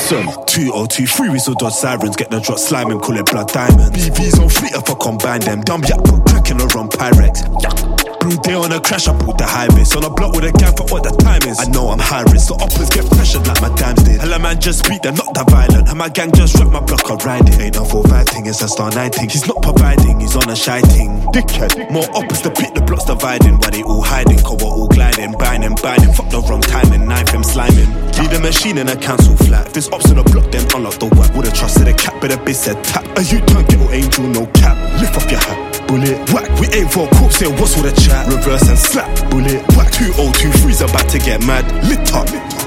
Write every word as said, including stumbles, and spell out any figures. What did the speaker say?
Listen, two oh two three whistle dodge sirens, get the drop slime and call it blood diamond. B Vs on fleet if I combine them, dumb yak put crack in the run Pyrex. Blue day on a crash, I pulled the high vis. On a block with a gang for what the time is. I know I'm high risk, the uppers get pressured like my dams did. Hella man just speak, they're not that violent. And my gang just rap my block, I ride it. Ain't no four five thing, it's a star nine thing. He's not providing, he's on a shy thing. Dickhead, more uppers to pick, the blocks dividing. While they all hiding, cause we're all gliding. Binding, binding, fuck the wrong timing. Knife him sliming. Lead a machine in a council flat. If there's ops on the block, then unlock the whack. Would've trusted a cap, but a bitch said tap. A you turn ghetto angel, no cap. Lift off your hat. Bullet, whack, we aim for a corpse, saying what's all the chat? Reverse and slap, bullet, whack, two oh two three's about to get mad, lit up.